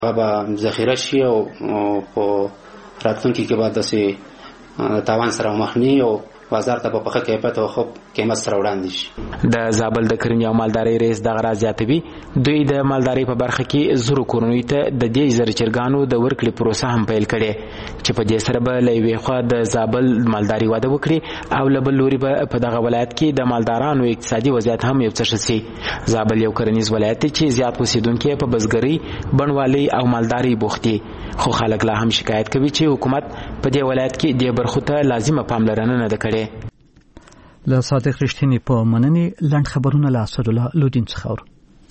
هغه ذخیره شي او په راتلونکي کې به داسې تاوان سره مخ نه وي او بازار ته په ښه کیفیت او ښه قیمت سره وړاندې شي. د زابل د کرنې او مالدارۍ رئیس دغه راز زیاتوي دوی د مالدارۍ په برخه کې زرو کورنیو ته د 10,000 چرګانو د ورکړې پروسه هم پیل کړې چې په دې سره به له یوې خوا د زابل مالداري وده وکړي او له بل لوري به په دغه ولایت کې د مالدارانو اقتصادي وضعیت هم یو څه ښه شي. زابل یو کرنیز ولایت دی چې زیات اوسیدونکي په بزګرۍ بڼوالۍ او مالدارۍ بوخت دي خو خلک لا هم شکایت کوي چې حکومت په دې ولایت کې دې برخو ته لازمه پاملرنه نه ده کړې. له صادق رښتینی په مننې لنډ خبرونه له اسدالله لودین څخه اورو.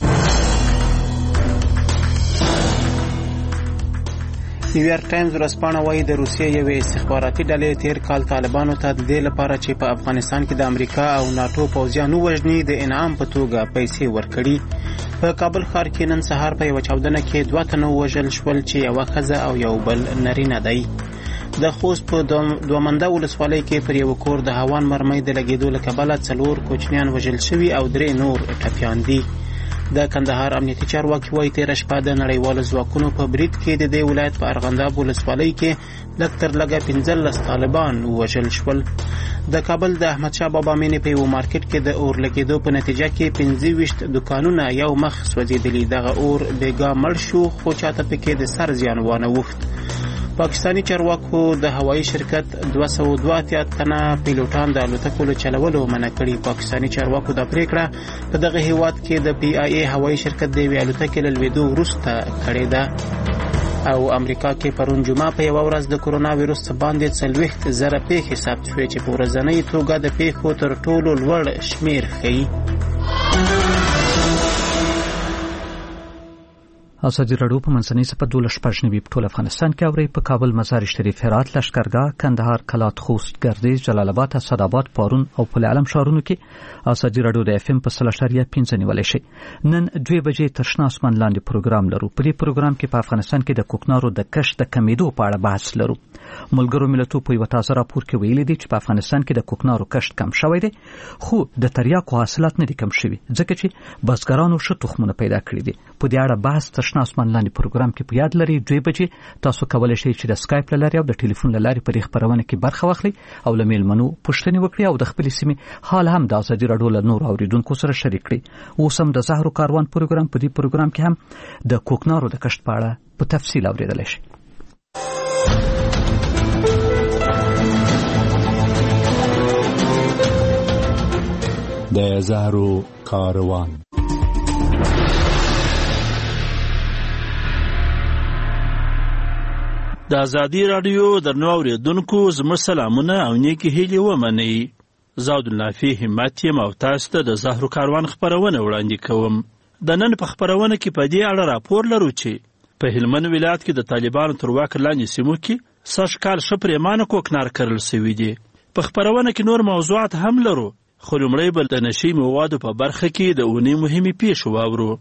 نیویارک ټایمز ورځپاڼه وايي د روسیې یوې استخباراتي ډلې تیر کال طالبانو ته د دې لپاره چې په افغانستان کې د امریکا او ناتو پوځیان ووژني د انعام په توګه پیسې ورکړي. په کابل ښار کې نن سهار په یوه چاودنه کې 2 تنه ووژل شول چې یوه ښځه او یو بل نارینه دی. د خوست په دومنده ولسوالۍ کې پر یو کور د هوان مرمۍ د لګېدو له کبله 4 کوچنیان وژل شوي او 3 نور ټپیان دي. د کندهار امنیتي چارواکي وايي تېره شپه د نړیوالو ځواکونو په برید کې د دې ولایت په ارغنداب ولسوالۍ کې لږ تر لږه 15 طالبان ووژل شول. د کابل د احمدشاه بابا مینې په یو مارکیټ کې د اور لګېدو په نتیجه کې 25 دکانونه یو مخ سوځېدلي. دغه اور بېګا مړ شو خو چاته پکې د سر زیان وانه وخت. پاکستانی چارواکو د هوایي شرکت 282 تنه پیلوټان د الوتکو له چلولو منع کړي. پاکستانی چارواکو دا پریکړه په دغه هیواد کې د PIA هوایي شرکت د یوې الوتکې له لوېدو وروسته کړې ده. او امریکا کې پرون جمعه په یوه ورځ د کرونا ویروس باندې 40,000 پیښې ثبت شوې چې په ورځنۍ توګه د پیښو تر ټولو لوړ شمیر ښیي. ازادي راډیو په منځنۍ سپه 12 په ټول افغانستان کې اوري. په کابل، مزار شریف، هرات، لشکرګاه، کندهار، کلات، خوست، ګردیز، جلال آباد، اسداباد، پارون او پل علم ښارونو کې ازادي راډیو د FM په 3.5 نیولای شي. نن 2 بجې تر شنه اسمان لاندې پروګرام لرو. په دې پروګرام کې په افغانستان کې د کوکنارو د کښت د کمیدو په اړه بحث لرو. ملګرو ملتونو په یو تازه راپور کې ویلي دي چې په افغانستان کې د کوکنارو کښت کم شوی دی خو د تریاکو حاصلات نه دي کم شوي ځکه چې بزګرانو ښه تخمونه پیدا کړي دي. په دې اړه بحث تر شنه اسمان لاندې پروګرام کې په یاد لري. 2 بجې تاسو کولی شئ چې د سکایپ له لارې او د ټلیفون له لارې په دې خپرونه کې برخه واخلئ او له میلمنو پوښتنې وکړئ او د خپلې سیمې حال هم د ازادي راډیو له نورو اوریدونکو سره شریک کړئ. اوس هم د زهرو کاروان پروګرام په دې پروګرام کې هم د کوکنارو د کښت په اړه په تفصیل اوریدلی شئ. د زهرو کاروان. د ازادي راډیو درنو اوریدونکو زموږ سلامونه او نیکی هیلې ومنئ. زه عبدالنافي همت یم او تاسو ته د زهرو کاروان خپرونه وړاندې کوم. د نن په خپرونه کې په دې اړه راپور لرو چې په هلمند ولایت کې د طالبانو تر واک لاندې سیمو کې سږ کال ښه پرېمانه کوکنار کرل سوي دي. په خپرونه کې نور موضوعات هم لرو خو لومړی به د نشي موادو په برخه کې د اونۍ مهمې پیښې واورو.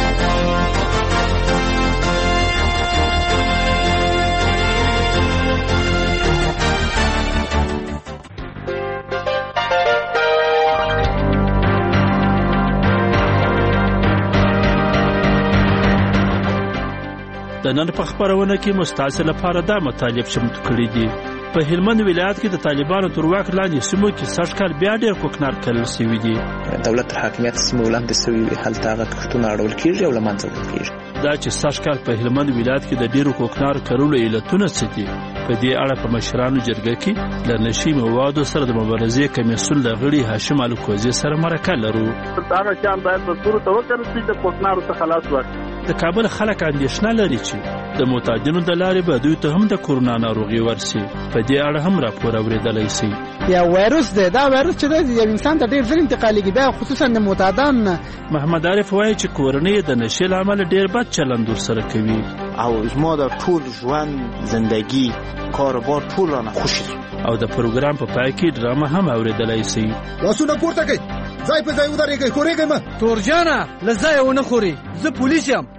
د نن په خپرونه کې مستاسې لپاره دا مطالب چمتو کړي دي. په هلمند ولایت کې د طالبانو تر واک لاندې سیمو کې سږ کال بیا ډېر کوکنار کرل سوي دي. دولت تر حاکمیت سیمې وړاندې سوي وي هلته هغه کښتونه اړول کېږي او له منځه وړل کېږي. دا چې سږ کال په هلمند ولایت کې د ډېرو کوکنار کرلو علتونه څه دي؟ په دې اړه په مشرانو جرګه کې له نشي موادو سره د مبارزې کمیسیون له غړي هاشم الکوزي سره مرکه لرو. هغه شیان باید په صورت وکړل شي د کوکنارو څخه خلاص وکړي. د کابل خلک اندېښنه لري چې د معتادینو د لارې به دوی ته هم د کورونا ناروغي ورسي. په دې اړه هم راپور اورېدلی سي. یا وایروس دی، دا وایروس چې دی یو انسان ته ډېر ژر انتقالېږي، بیا خصوصا د معتادان نه. محمد عارف وایي چې کورنۍ د نشې له امله ډېر بد چلند ورسره کوي او زما د ټول ژوند زندگی کاروبار ټول رانه خوشي شو. او د پروګرام په پای کې ډرامه هم اورېدلی سي. لاسونه پورته کړئ، ځای په ځای ودرېږئ، خورېږئ مه. تورجانه له ځایه ونه خوري، زه پولیس یم.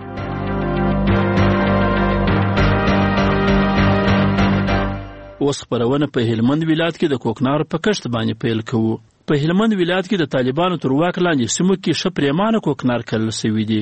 اوس خپرونه په هلمند ولایت کې د کوکنارو په کښت باندې پیل کوو. په هلمند ولایت کې د طالبانو تر واک لاندې سیمو کې ښه پرېمانه کوکنار کرل سوي دي.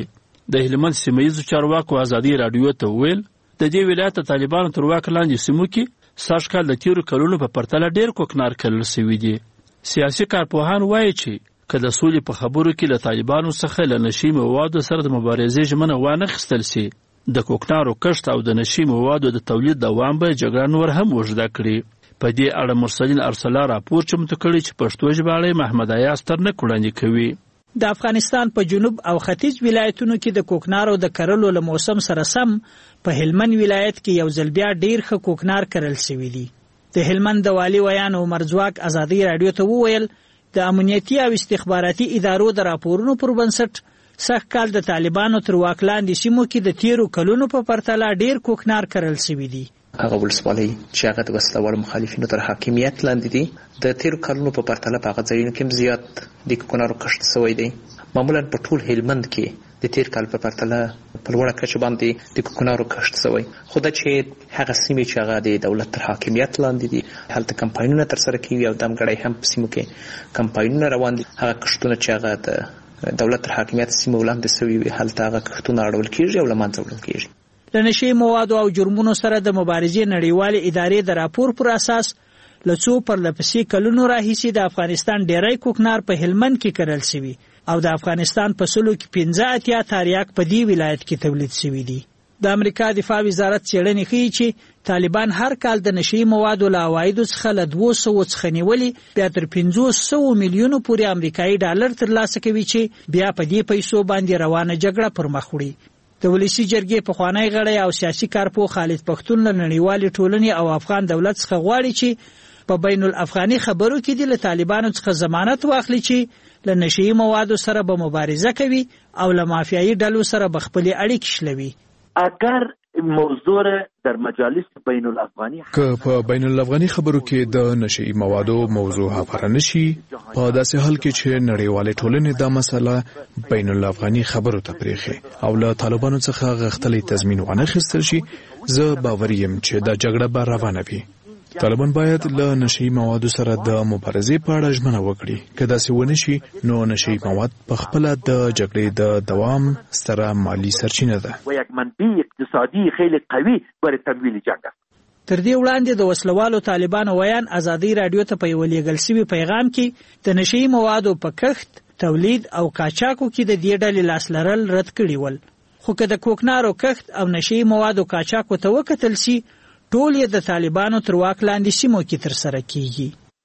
د هلمند سیمهیزو چارواکو ازادي راډیو ته وویل د دې ولایت د طالبانو تر واک لاندې سیمو کې سږ کال د تیرو کلونو په پرتله ډېر کوکنار کرل سوي دي. سیاسي کارپوهان وایي چې که د سولې په خبرو کې له طالبانو څخه له نشي موادو سره د مبارزې ژمنه وانخیستل سي، د کوکنارو کښت او د نشي موادو د تولید دوام به جګړه نور هم اوږده کړي. په دې اړه مرسلین ارسلا راپور چمتو کړی چې پښتو ژباړی محمد ایاز ترنک وړاندې کوي. د افغانستان په جنوب او ختیځ ولایتونو کې د کوکنارو د کرلو له موسم سره سم په هلمند ولایت کې یو ځل بیا ډیر ښه کوکنار کرل شوی دی. د هلمند د والي ویان عمر ځواک ازادي راډیو ته وویل د امنیتي او استخباراتي ادارو د راپورونو پر بنسټ سږ کال د طالبانو تر واک لاندې سیمو کې د تیرو کلونو په پرتله ډیر کوکنار کرل شوی دی. هغه ولسوالۍ چې هغه د وسلوال مخالفینو تر حاکمیت لاندې دي د تیرو کلونو په پرتله په هغه ځایونو کې زیات د کوکنارو کښت شوی دی. معمولا په ټول هلمند کې د تیر کال په پرتله په لوړه کچه باندې د کوکنارو کښت شوی، خو دا چې هغه سیمې چې هغه د دولت تر حاکمیت لاندې دي هلته کمپاینونه ترسره کیږي او دمګړی هم په سیمو کې کمپاینونه روان دي. هغه کښتونه چې هغه د دولت تر حاکمیت سیمو لاندې شوي وي هلته هغه کښتونه اړول کیږي او له منځه وړل کیږي. له نشي موادو او جرمونو سره د مبارزې نړیوالې ادارې د راپور پر اساس له څو پرلپسې کلونو راهیسې د افغانستان ډیری کوکنار په هلمند کې کرل شوي او د افغانستان په سلو کې 15 تاریاک په دې ولایت کې تولید شوي دي. د امریکا دفاع وزارت څېړنې ښیي چې طالبان هر کال د نشي موادو له عوایدو څخه له 200 څخه نیولې بیا تر 500 میلیونو پورې امریکایي ډالر ترلاسه کوي چې بیا په دې پیسو باندې روانه جګړه پر مخ وړي. د ولسی جرګې پخوانی غړی او سیاسي کارپوه خالد پښتون له نړیوالې ټولنې او افغان دولت څخه غواړي چې په بین الافغاني خبرو کې د طالبانو څخه ضمانت واخلي چې له نشي موادو سره به مبارزه کوي او له مافیایي ډلو سره به خپل اړیکې شلوي. اگر موضوع در مجالس بین الافغانی که په بین الافغاني خبرو کې د نشي موادو موضوع هفاره نشي، په داسې حال کې چې نړیوالې ټولنې دا مسله بین الافغاني خبرو ته پرېښي او له طالبانو څخه غښتلی تضمین وانخیستل شي، زه باوري یم چې دا جګړه به روانه وي. طالبان باید له نشي موادو سره د مبارزې په اړه ژمنه وکړي. که داسې ونه شي نو نشي مواد په خپله د جګړې د دوام ستره مالی سرچینه ده و یک منبع اقتصادی خیلی قوي برای تمویل جنگ است. تر دې وړاندې د وسلوالو طالبانو ویان ازادي راډیو ته په یو لیږل شوي پیغام کې د نشي موادو په کښت، تولید او قاچاقو کې د دې ډلې لاس لرل رد کړي ول. خو که د کوکنارو کښت او نشي موادو قاچاقو ته وکتل شي ټول یې د طالبانو تر واک لاندې سیمو کې ترسره کیږي.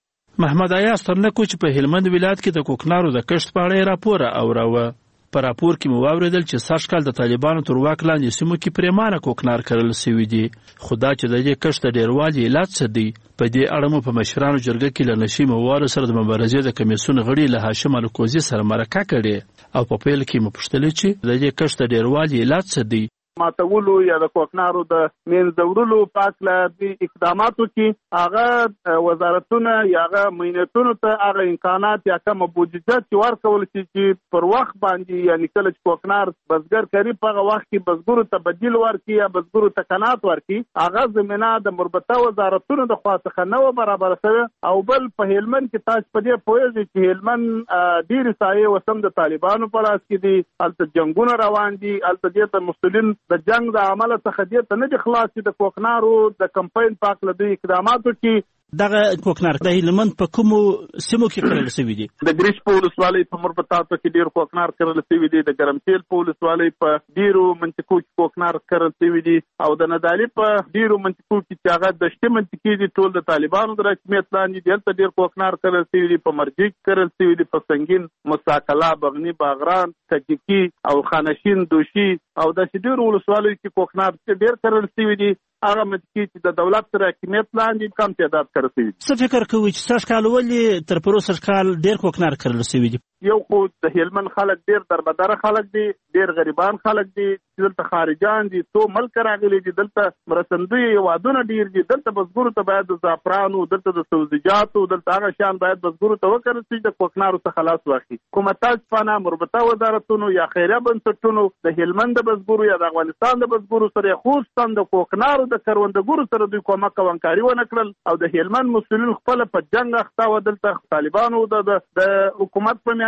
محمد ایاز ترنکو چې په هلمند ولایت کې د کوکنارو د کښت په اړه راپور اوروه. په راپور کې مو واوریدل چې سږ کال د طالبانو تر واک لاندې سیمو کې پریمانه کوکنار کرل شوي دي، خو دا چې د دې کښت د ډیروالي علت څه دی؟ په دې اړه مو په مشرانو جرګه کې له نشي موادو سره د مبارزې د کمیسیون غړي له هاشم الکوزي سره مرکه کړې او په پیل کې مو پوښتل چې د دې کښت د ډیروالي علت څه دی؟ ماتولو یا د کوکنارو د منځوړلو پاکله د اقداماتو کې هغه وزارتونه یا هغه مینتونو ته هغه امکانات یا کوم بودجه چې ورکول چې پر وخت باندې یعنی کله چې کوکنار بزګر کوي په هغه وخت کې بزګرو ته بدیل ورکړي یا بزګرو ته قناعت ورکړي، هغه زمينه د مربوطه وزارتونو د خوا څخه نه برابر شوی. او بل په هلمند کې تاسو په دې پوهیږئ چې هلمند ډیر سایه وسم د طالبانو په لاس کې دي، هلته جنگونه روان دي، هلته د مسلمانانو د جنگ د عمله څخه دې ته نه دي خلاص د کوکنارو د کمپاین پاک لدی اقداماتو کې دغه کوکنار د هلمند په کومو سیمو کې کرل شوی دي؟ د ګریش په ولسوالۍ په مربوطاتو کې ډیر کوکنار کرل شوی دي، د ګرمسیل په ولسوالۍ په ډیرو منطقو کې کوکنار کرل شوی دي، او د ندالي په ډیرو منطقو کې چې هغه د شته منطقې دي ټول د طالبانو د حکومت لاندې دي، هلته ډیر کوکنار کرل شوی دي، په مرجی کرل شوی دي، په سنگین، مساکلا، بغنی، باغران، تکیکی او خانشین، دوشي او د ډیرو ولسوالۍ کې کوکنار ډیر کرل شوی دي. هغه منطقې چې د دولت تر حکومت لاندې کم تعداد کرل شوی دي. څه فکر کوئ چې سږ کال ولې تر پروسه سږ کال ډیر کوکنار کرل شوی دي؟ یو خو د هلمند خلک ډیر دربدره خلک دي، ډیر غریبان خلک دي، دلته خارجان دي، تو ملک راغلي دي، دلته مرستندوی وادونه ډیر دي، دلته بزګرو ته باید د زعفرانو، دلته د سبزیجاتو، دلته هغه شان باید بزګرو ته وکړل شي د کوکنارو څخه خلاص واخلي. حکومتات پانا مربوطه وزارتونو یا خیریه بنسټونو د هلمند د بزګرو یا د افغانستان د بزګرو سره خصوصا د کوکنارو د کروندګرو سره دوی کومک او همکاري ونه کړل او د هلمند مسؤلین خپل په جنگ اخته و. دلته طالبانو د حکومت په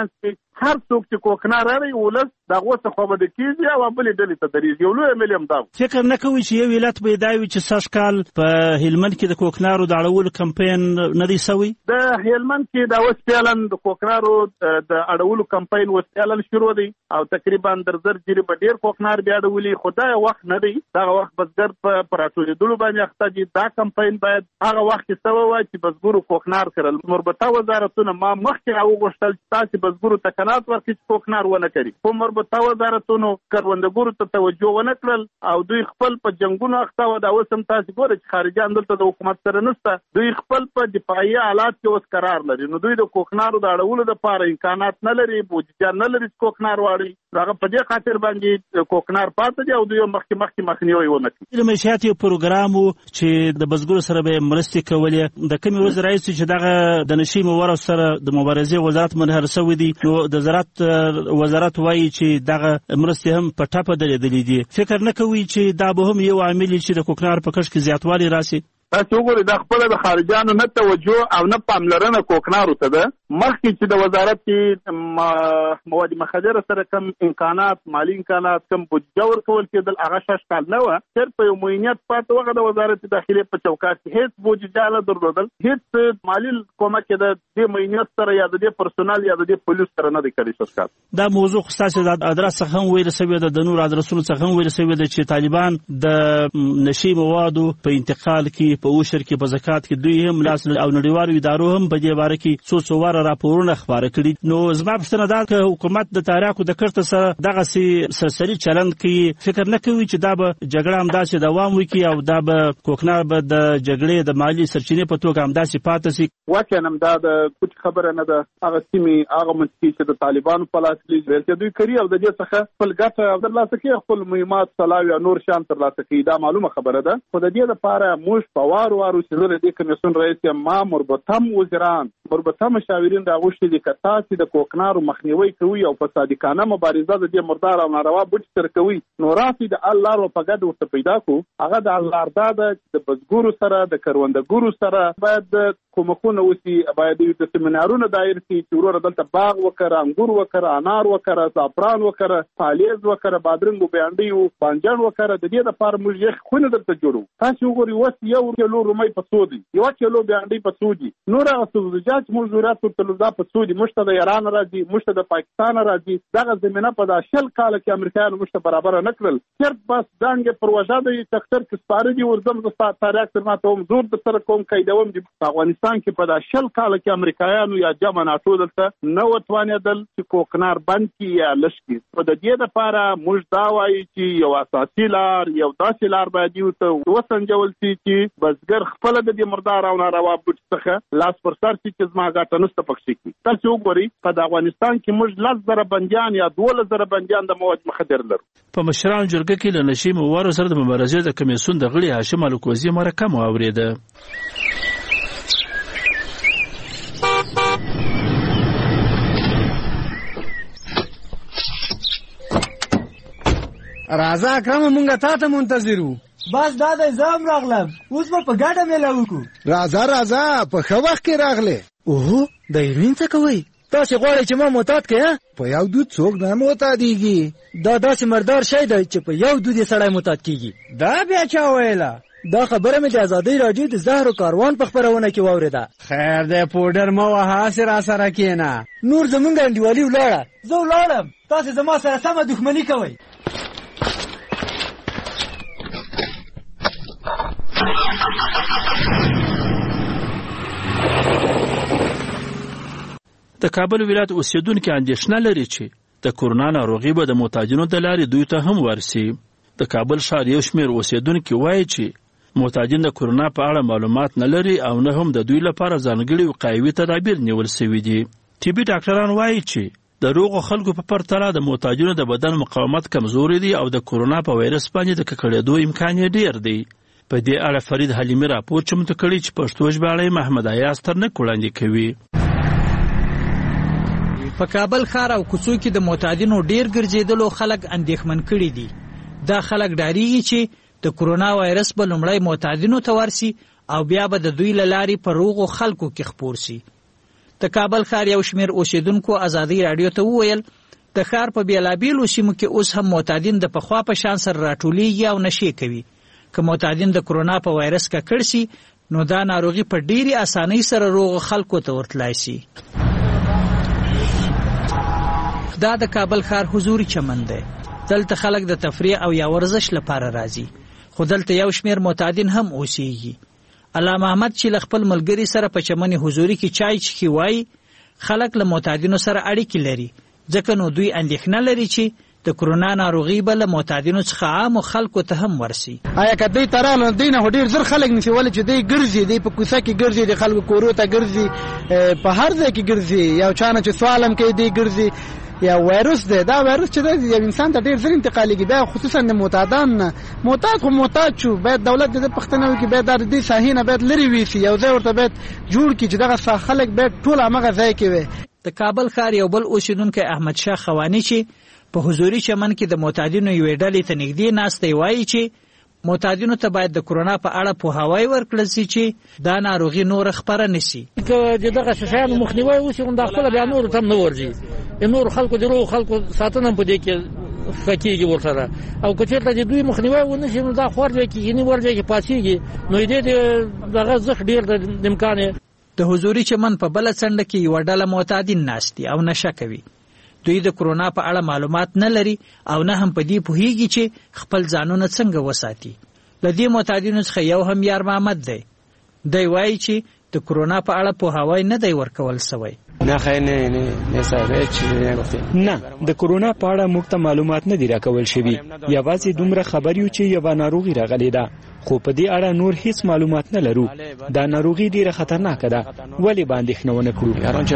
مینس کې هر څوک چې کوکنار لري ولس دغه څه خو به کیږي او بلې ډلې ته درېږي. یو لوی ملیم دا فکر نه کوي چې یو ولایت به دا وي چې سږ کال په هلمند کې د کوکنارو د اړولو کمپاین نه دی سوی؟ د هلمند کې دا اوس فعلا د کوکنارو د اړولو کمپاین اوس فعلا شروع دی او تقریبا در زر جری به ډېر کوکنار بیا اړولي. خو دا وخت نه دی، دغه وخت بزګر په راټولېدلو باندې اخته دي. دا کمپاین باید هغه وخت کې سوی وای چې بزګرو کوکنار کرل. مربوطه وزارتونه ما مخکې راوغوښتل چې تاسې بزګرو ته قناعت ورکړي چې کوکنار ونه کړي، خو مربوطه وزارتونو کروندګرو ته توجه ونه کړل او دوی خپل په جنګونو اخته وو. دا اوس هم تاسې ګورئ چې خارجیان دلته د حکومت سره نشته، دوی خپل په دفاعي حالات کې اوس قرار لري. نو دوی د کوکنارو د اړولو دپاره امکانات نه لري، بودیجه نه لري چې کوکنار واړي. هغه په دې خاطر باندې کوکنار پاتې دي او دوی مخکې مخنیوی ونه کړي. د معیشت یو پروګرام و چې د بزګرو سره به مرستې کولې. د کومې ورځې راهیسې چې دغه د نشي موارو سره د مبارزې وزارت منحر سوی دی، نو د زراعت وزارت وایي چې دغه مرستې هم په ټپه درېدلې دي. فکر نه کوي چې دا به هم یو عامل چې د کوکنار په کښت کې زیاتوالی راسي؟ تاسو وګورئ دا خپله د خارجیانو نه توجه او نه پاملرنه کوکنارو ته ده. مخکې چې د وزارت کې مواد مخدره سره کم امکانات، مالی امکانات، کم بودجه ورکول کېدل، هغه شش کال نه وه. صرف په یو معینیت پاتې وغه د وزارت داخلې په چوکاټ کې هېڅ بودجه نه درلودل، هېڅ مالي کومک یې د دې معینیت سره یا د دې پرسونال یا د دې پولیس سره نه دی کړی شش کال. دا موضوع خو ستاسې د ادرس څخه هم ویل سوې ده، د نورو ادرسونو څخه هم ویل سوې ده چې طالبان د نشي موادو په انتقال کې، په اوشر کې، په زکات کې دوی هم لاس او نړیوالو ادارو هم په دې باره کې څو واره راپورونه خپاره کړي. نو زما پوښتنه دا که حکومت د تاریخو د کښت سره دغسې سرسري چلند کوي، فکر نه کوي چې دا به جګړه همداسې دوام وکړي او دا به کوکنار به د جګړې د مالي سرچینې په توګه همداسې پاتې شي؟ واقعا هم دا د کوټ خبره نه ده. هغه سیمې هغه منطقې چې د طالبانو په لاس کې دي دوی کوي او د دې څخه خپل ګټه ترلاسه کوي، خپل مهمات سلاوي او نور شیان ترلاسه کوي. دا معلومه خبره ده. خو د دې لپاره موږ په وارو چې زه د دې کمیسیون رئیس یم، ما مربوطه وزیران، مربوطه مشاورین راغوښتي دي که تاسې د کوکنارو مخنیوی کوي او په صادقانه مبارزه د دې مردار او ناروا بوټي سره کوي، نو راسئ د حل لار په ګډه ورته پیدا کړو. هغه د حل لار دا ده چې د بزګرو سره، د کروندګرو سره باید کومکونه وشي، باید د سیمینارونه دایر شي چې وروره دلته باغ وکړه، انګور وکړه، انار وکړه، زعفران وکړه، پالیز وکړه، بادرنګ و بانډۍ و بانجان وکړه. د دې لپاره موږ یې خونه درته جوړو. تاسې وګورئ اوس یو کیلو رومۍ په څو دي، یو کیلو بانډۍ په څو دي، نور هغه سبزیجات موږ ضرورت ورته دا په څو دي. موږ ته د ایران راځي، موږ ته د پاکستان راځي. دغه زمینه په دا 20 کاله کې امریکایانو موږ ته برابر نه کړل. صرف بس ځانګې پروژه د تختر کې سپاره دي. ورځم زه تاریخ تر ما ته هم زور د سره کوم قیدوم دي. په افغانستان کې په دا 20 کاله کې امریکایانو یا جمع ناټو دلته نه وتوانېدل چې کوکنار بند کړي یا لږ کړي. په د دې لپاره موږ دا وایو چې یو اساسي لار، یو داسې لار باید ورته وسنجول شي چې بزګر خپل د دې مردار او ناروا بوټي څخه لاس پر سر شي چې زما ګټه نشته پکې کی. تاسو وګورئ په افغانستان کې موږ 10,000 بندیان یا 12,000 بندیان د مواد مخدر لرو. په مشرانو جرګه کې له نشي موارو سره د مبارزې د کمیسیون د غړي هاشم الکوزي مرکه مو اوریده. راځه اکرم مونږه تا ته منتظر وو. بس دا د زام راغلم، اوس به په ګډه میله وکړو. راځه په ښه وخت کې راغلې. اوه د هیروین څه کوئ؟ تاسې غواړئ چې ما معتاد کړې؟ په یو دود څوک نه معتادېږي. دا داسې مردار شی دی چې په یو دود یې سړی معتاد کېږي. دا بیا چا ویله؟ دا خبره مې د ازادۍ راډیو د زهرو کاروان په خپرونه کې واورېده. خیر دی پوډر مه وهه، هسې راسره کښېنه. نور زمونږ انډیوالي ولاړه، زه ولاړم، تاسې زما سره سمه دښمني کوئ. د کابل ولایت اوسیدونکي اندېښنه لري چې د کورونا ناروغي به د محتاجینو د لارې دوی ته هم ورسي. د کابل ښار یو شمېر اوسیدونکي وایي چې محتاجین د کورونا په اړه معلومات نه لري او نه هم د دوی لپاره ځانګړي وقایوي تدابیر نیول سوي دي. طبي ډاکټران وایي چې د روغو خلکو په پرتله د محتاجینو د بدن مقاومت کمزوري دی او د کورونا په وایرس باندې د ککړېدو امکان یې ډېر دی. په دې اړه فرید حلیمي راپور چمتو کړی چې پښتو ژباړی محمد ایاز ترنک وړاندې کوي. په کابل ښار او کوڅو کې د معتادینو ډیر ګرځېدلو خلک اندېښمن کړي دي. دا خلک ډاریږي چې د کورونا وایرس به لومړی معتادینو ته ورسي او بیا به د دوی له لارې په روغو خلکو کې خپور سي. د د کابل ښار یو شمېر اوسیدونکو ازادي راډیو ته وویل د ښار په بیلابیلو سیمو کې اوس هم معتادین د پخوا په شان سره راټولیږي او نشې کوي. که معتادین د کرونا په وایرس ککړ شي نو دا ناروغي په ډېرې اسانۍ سره روغ خلکو ته ورتلای شي. دا د کابل ښار حضوري چمن دی. دلته خلک د تفریح او یا ورزش لپاره راځي، خو دلته یو شمېر معتادین هم اوسېږي. الله محمد چې له خپل ملګري سره په چمن حضوري کې چای چښي وایي خلک له معتادینو سره اړیکې لري، ځکه نو دوی اندېښنه لري چې د کرونا ناروغي به له معتادینو څخه عامو خلکو ته هم ورسي. آیا که دوی تراله دوی نه ډېر زر خلک نشي ولې چې دوی ګرځي، دوی په کوڅه کې ګرځي، د خلکو کورو ته ګرځي، په هر ځای کې ګرځي، یو چا نه چې سوالم کوي دوی ګرځي. یا وایرس دی، دا وایرس چې دی یو انسان ته ډېر زر انتقالېږي، بیا خصوصا د معتادان نه. معتاد خو معتاد شو، باید دولت د پښتنه وکړي، باید د دې ساحې نه باید لرې ویسي، یو ځای ورته باید جوړ کړي چې دغه خلک باید ټول همغه ځای کې وي. د کابل ښار یو بل اوسیدونکی احمد شاه خوانی چې په حضوري چمن کې د معتادینو یوې ډلې ته نږدې ناستی وایي چې معتادینو ته باید د کرونا په اړه پوهاوی ورکړل شي چې دا ناروغي نور خپره نشي. که دغه شیانو مخنیوی وشي نو دا خپل بیا نور تم نه ورځي، نور خلکو د روغ خلکو ساتنه په دې کې فکیږي ورسره. او که چېرته د دوی مخنیوی ونه شي نو دا خورځي کې یعنی ورځي کې پاتېږي، نو دې دغه زخ ډیر د امکان. د حضوري چمن په بل څنډه کې یو ډله معتادین ناشتي او نشه کوي. دوی د کرونا په اړه معلومات نه لري او نه هم په دې پوهیږي چې خپل ځانونه څنګه وساتي. له دې معتادینو څخه یو هم یار محمد دی. دی وایي چې د کرونا په اړه پوهاوی نه دی ورکول سوی. نه د کرونا په اړه موږ ته معلومات نه دي راکول شوي، یوازې دومره خبر یو چې یوه ناروغي راغلې ده، خو په دې اړه نور هیڅ معلومات نه لرو. دا ناروغي ډیره خطرناکه ده، ولې باندې اندېښنه ونه کړو؟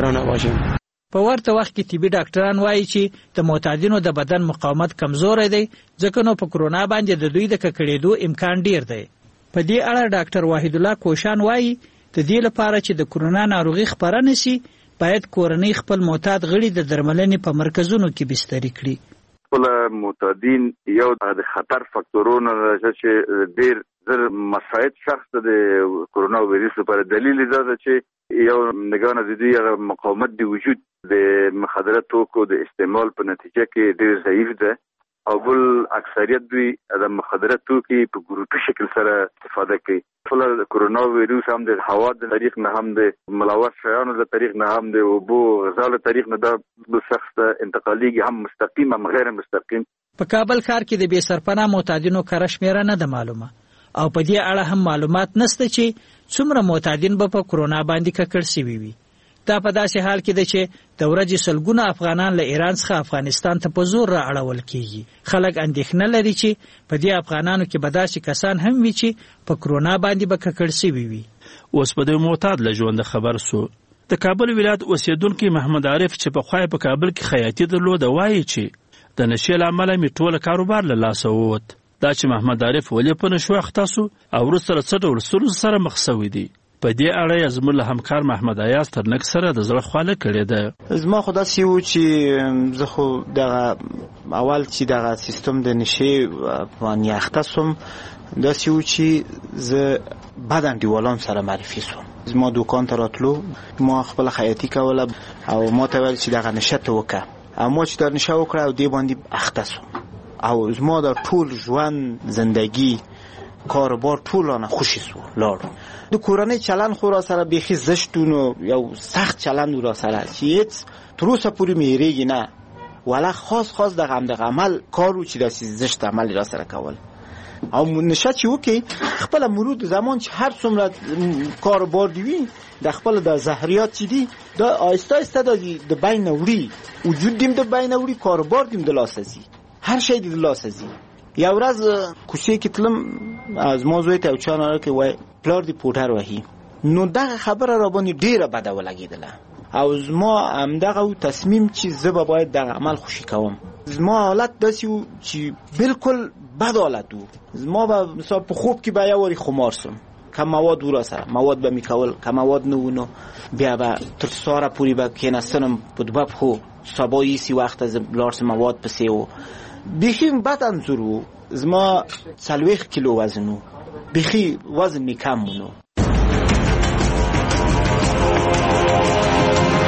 په ورته وخت کې طبي ډاکټران وایي چې د معتادینو د بدن مقاومت کمزوری دی، ځکه نو په کرونا باندې د دوی د ککړېدو امکان ډیر دی. په دې اړه ډاکټر واحد الله کوشان وایي د دې لپاره چې د کرونا ناروغي خپره نشي باید کورنۍ خپل معتاد غړي د درملنې په مرکزونو کې بستري کړي. خپل معتادین یو د خطر فاکتورونو چې ډیر زر مساعد شخص د کرونا وایرس لپاره دلیل دا ده چې یو نگاه د دې مقاومت دی وجود د مخدره توکو د استعمال په نتیجه کې ډیر ضعیف ده، او بل اکثریت دوی د مخدره توکي په ګروپي شکل سره استفاده کوي. خپل کرونا وایرس هم د هوا د طریق نه هم د ملوث شیانو د طریق نه هم د اوبو غذا له طریق نه د شخص انتقالیږي، هم مستقیم هم غیر مستقیم. په کابل ښار کې د بې سرپناه معتادینو کره شمیره نه ده معلومه، او په دې اړه هم معلومات نشته چې څومره معتادین به په کرونا باندې ککړ شوي وي. دا په داسې حال کې ده چې د ورځې سلګونه افغانان له ایران څخه افغانستان ته په زور را اړول کیږي. خلک اندېښنه لري چې په دې افغانانو کې به داسې کسان هم وي چې په کرونا باندې به ککړ شوي وي. اوس په دې معتاد له ژونده خبر سو. د کابل ولایت اوسیدونکي محمد عارف چې په خوای په کابل کې خیاطي درلوده وایي چې د نشې له امله مې ټوله کاروبار له لاسه ووت. دا چې محمد عارف ولې په نشو اخته سو او وروسته له څه ډول ستونزو سره مخ شوی دی. په دې اړه یې زموږ له همکار محمد ایاز ترنک سره د زړه خواله کړې ده. زما خو داسې و چې زه خو دغه اول چې دغه سیستم د نشې باندې اخته سوم، داسې و چې زه بعد انډیوالان سره معرفي سوم. زما دوکان ته راتلو، ما خپل خیاطي کوله او ما ته ویل چې دغه نشه ته وکړه، او ما چې دا نشه وکړه او دې باندې اخته سوم، او زما د ټول ژوند زندگی کاروبار ټول نه خوشی سو لاړو. د کورنۍ چلند خو را سره بیخي زشتونو یو سخت چلند را سره چې هیڅ تر اوسه پورې مېریږي نه، ولا خاص د عمل کارو چې داسې زشت عمل را سره کول. او نشه چې وکي خپل مرود زمان چې هر څومره کاروبار دی د خپل د زهریات چې دي د آیسته آیسته د بین وړي وجود دیم د بین وړي کاروبار دیم د لاسزي هر شی د لاسزي. یو ورځ کوڅې کې تلم، از ما زوی ته چا نه کې وای پلار دی پوډر وهي، نو دغه خبره را باندې ډیره بده ولګیدله، او زما همدغه تصمیم چې زه به باید دغه عمل خوشي کوم. زما حالت داسې و چې بالکل بد حالت و. زما به مثلا په خوب کې به یو واری خمار سم، کم مواد ورسره مواد به میکول، کم مواد نه ونو بیا به تر ساره پوری به کېناستنم په دوه خو سبا یې وخت از لارس مواد پسې و. بیخی بد انظور و. زما 40 کیلو وزن و، بیخی وزن می کم مونو.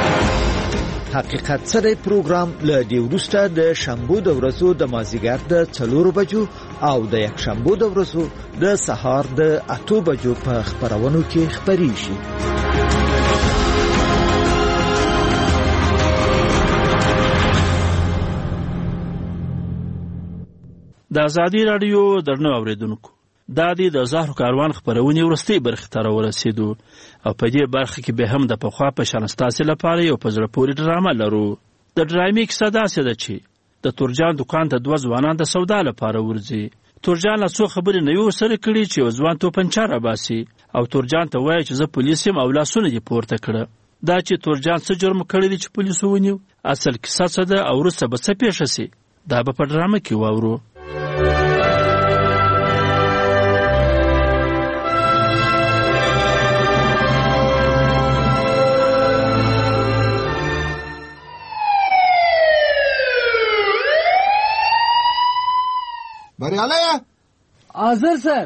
حقیقت سره پروګرام له دی وروسته د شنبه د ورځو د مازیګر د 4 بجو او د یک شنبه د ورځو د سهار د 8 بجو په خبرونو کې خبري شي. د ازادي رادیو درنو اوریدونکو، دا د زهرو کاروان خبرونه ورستي برخه ته ورسېدو او په دې برخه کې به هم د پخوا په شان ستاسو لپاره یو پزړه پورې ډرامه لرو. د ډرامې کیسه داسې ده چې د تورجان دکان ته 2 ځوانان د سودا لپاره ورځي. تورجان له څو خبرې نه یو سره کړي چې ځوان توپنچه را باسي او تورجان ته وایي چې زه پولیس یم او لاسونه دې پورته کړه. دا چې تورجان څه جرم کړی دی چې پولیسو ونیو، اصل کیسه څه ده او وروسته به څه پیښه شي، دا به په ډرامه کې واورو. بریالیه حاضر صاحب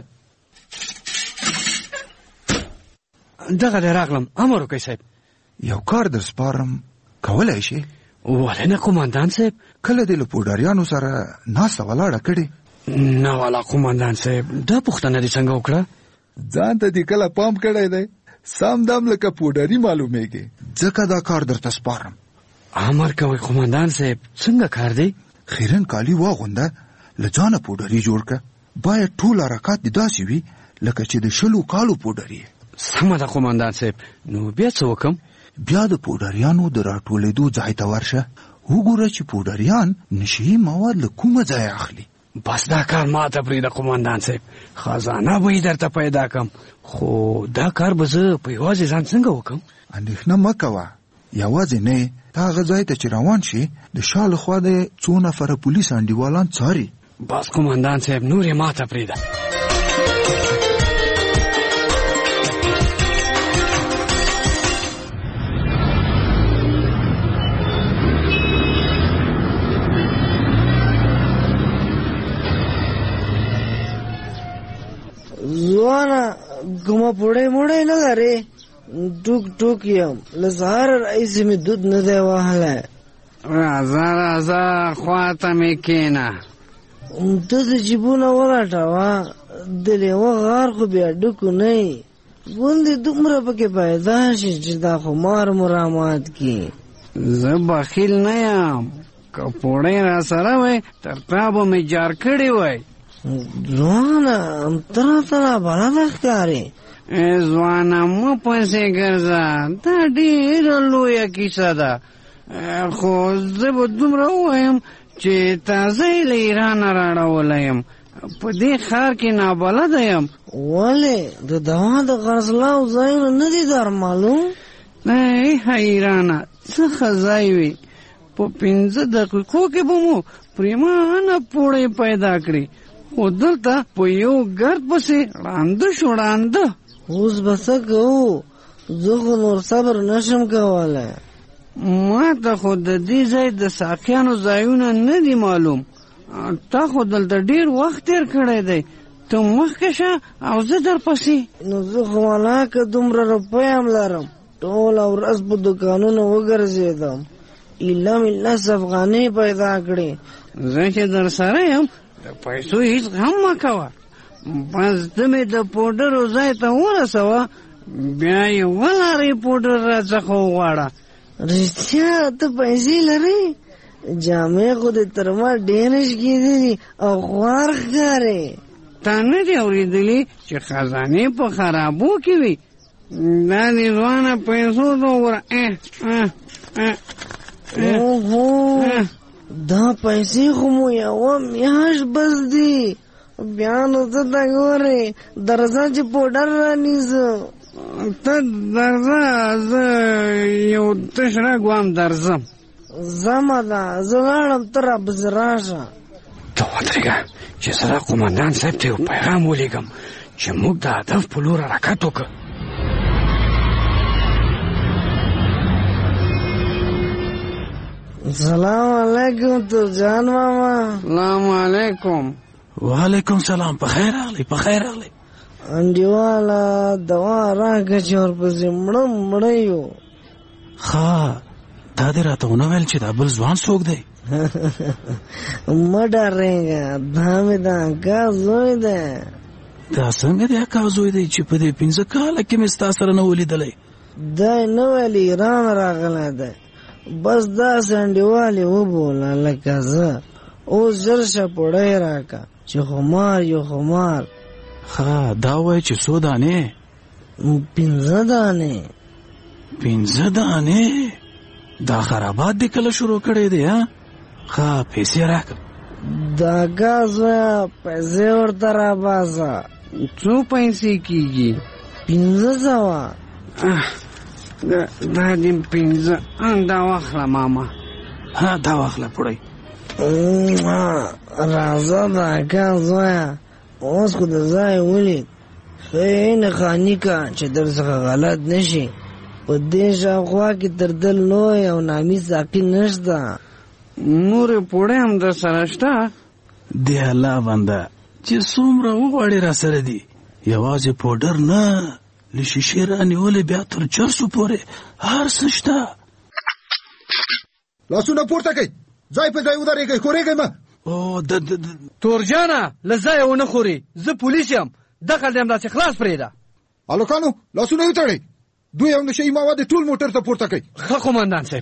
دغه راغلم، امر وکړئ صاحب. یو کار در سپارم، کولای شي؟ ولې نه قومندان صاحب؟ کله دې له پوډاریانو سره ناسته ولاړه کړې؟ نه والا قومندان صاحب، دا پوښتنه دې څنګه وکړه؟ ځان ته دې کله پام کړی دی؟ سم دم لکه پوډاري معلومیږي، ځکه دا کار درته سپارم. امر کوئ قومندان صاحب، څنګه کار دی؟ خیرن کالی واغونده، له ځانه پوډري جوړ که. باید ټول حرکات دې داسې وي لکه چې د 20 کالو پوډري. سمه ده قومندان صاحب، نو بیا څه وکم؟ بیا د پوډریانو د راټولېدو ځای ته ورشه، وګوره چې پوډریان نشي مواد له کومه ځای اخلي. بس دا کار ما ته پرېږده قومندان صاحب، خزانه به یې درته پیدا کم. خو دا کار به زه په یوازې ځان څنګه وکم؟ اندېښنه مه کوه، یوازې نه ته هغه ځای ته چې روان شي د شا له خوا د 2 نفره پولیس انډیوالان څاري. بس قومندان صاحب، نور یې ما ته پرېږده. ځوانه کومه پوړی موړی نه لرې؟ ټوک ټوک یم، له سهاره راهیسې مې دود نه دی وهلی. راځه راځه خواته مې کښېنه. ته د جیبونه ولټوه، د لیوه غار خو بیا ډکو نه یي. ګوندې دومره پکې پیدا شي چې دا خمار مو رامات کړي. زه بخیل نه یم، که پوړی را سره وی تر تا به مې جار کړی وی. ځوانه ته راته نابلده ښکارې. ځوانه مه پسې ګرځه، دا ډېره لویه کیسه ده. خو زه به دومره ووایم چې تازه یې له ایرانه راړولی یم، په دې ښار کې نابلده یم. ولې د دوا د خرڅلاو ځایونه نه دي در معلوم؟ ای حیرانه، څه ښه ځای وي، په 5 دقیقو کې به مو پرېمانه پوړی پیدا کړي. خو دلته په یو ګرد پسې ړانده شو ړانده. اوس به څه کوو؟ زه خو نور صبر نشم کولی. ما ته خو د دې ځای د ساقیانو ځایونه نه دي معلوم. تا خو دلته ډېر وخت تېر کړی دی، ته مخکې شه او زه درپسې. نو زه خو ولاکه دومره روپۍ هم لرم، ټوله ورځ په دوکانونو وګرځېدم، ایله مې 10 افغانۍ پیدا کړې. زه چې در سره یم د پیسو هېڅ غم مه کوه. بس ته مې د پوډرو ځای ته ورسوه، بیا یې ولارې پوډر راڅخه وغواړه. رښتیا ته پیسې لرې؟ جامې خو دې تر ما ډېرې شګېدې دي او خوار ښکارې. تا نه دي اورېدلي چې خزانې په خرابو کې وي؟ دا دې ځوانه پیسو ته وګوره. دا پیسې خو مو یوه میاشت بس دي. بیا نو ته ته ګورې درځه چې پوډر رانیسه. ته درځه، زه یو تش راګوام درځم. زمه ده، زه لاړم، ته راپسې راشه. ته ودرېږه چې زه د قومندان صاحب ته یو پیغام ولیږم چې موږ د هدف په لور حرکت وکړو. سلام علیکم تورجان ماما. سلام علیکم. وعلیکم سلام. په خیر راغلی، په خیر راغلی. انډیواله دوا راکړه چې ورپسې مړه یو. ښه تا دې راته ونه ویل چې دا بل ځوان څوک دی؟ مه ډارېږه، دا مې د اکا زوی دی. دا څنګه د اکا زوی دی چې په دې 15 کاله کې مې ستا سره نه ولیدلی؟ دی نه ویل ایران راغلی دی، بس داسې انډیوال یې وبوله لکه زه. اوس ژر شه پوړی راکه چې خمار یو خمار. ښه دا وایي چې څو دانې؟ 15 دانې. 15 دانې؟ دا خرابات دې کله شروع کړی دی؟ ښه پیسې راکړه. د اکا زویه پیسې ورته راباسه. څو پیسې کېږي؟ 1500. دا دې 15. دا واخله ماما. ها دا واخله پوړی. راځه د اکا زویه، اوس خو د ځای ولید. ښه نښاني که چې در څخه غلط نشي. په دې شاوخوا کې تر ده لوی او نامي ساقي نشته. نورې پوړۍ هم در سره شته؟ د الله بنده چې څومره وغواړې را سره دي، یوازې پوډر نه، له شیشې رانیولې بیا تر چرسو پورې هر څه شته. لاسونه پورته کړئ، ځای په ځای ودرېږئ، ښورېږئ مه. تورجانه له ځایه ونه خورې، زه پولیس یم، دخل دې همداسې خلاص پرېږده. هلکانو لاسونه یې وتړئ، دوی او نشهیي مواد ټول موټر ته پورته کړئ. ښه قومندان صاحب.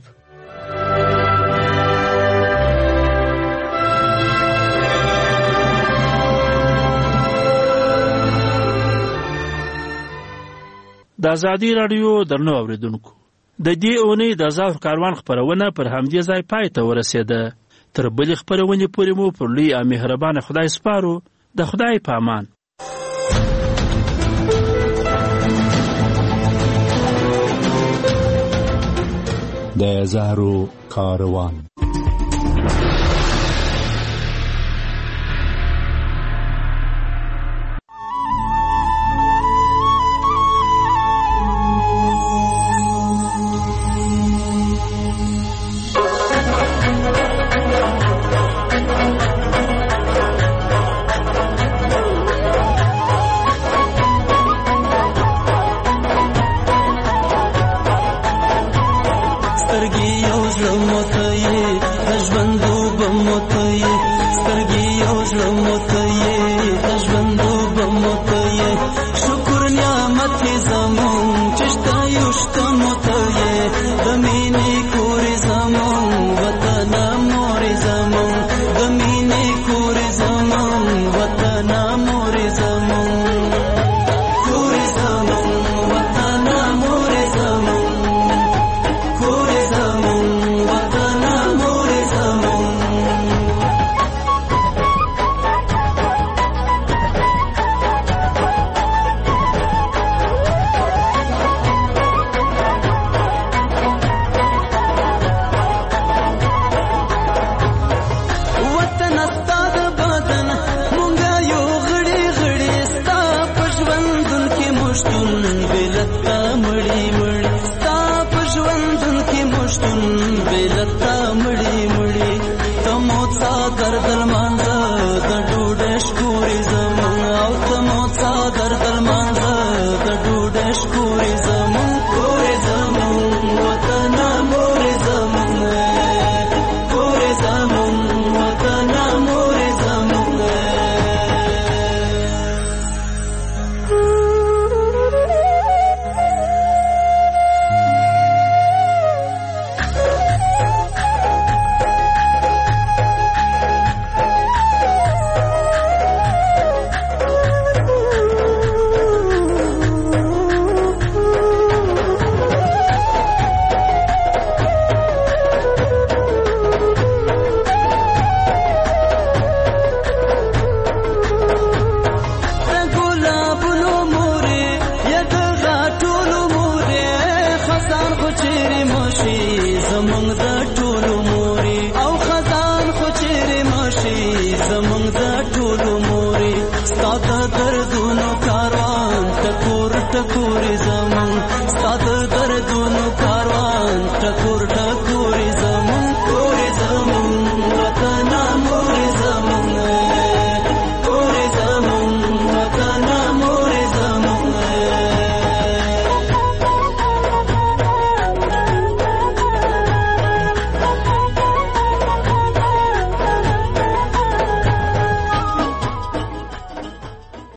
د ازادي راډیو درنو اوریدونکو، د دې اونۍ د زهرو کاروان خپرونه پر همدې ځای پای ته ورسېده. تر بلې خپرونې پورې مو پر لوی او مهربانه خدای سپارو. د خدای په امان. د زهرو کاروان. دردونو کاروان ټکور ټکور زمون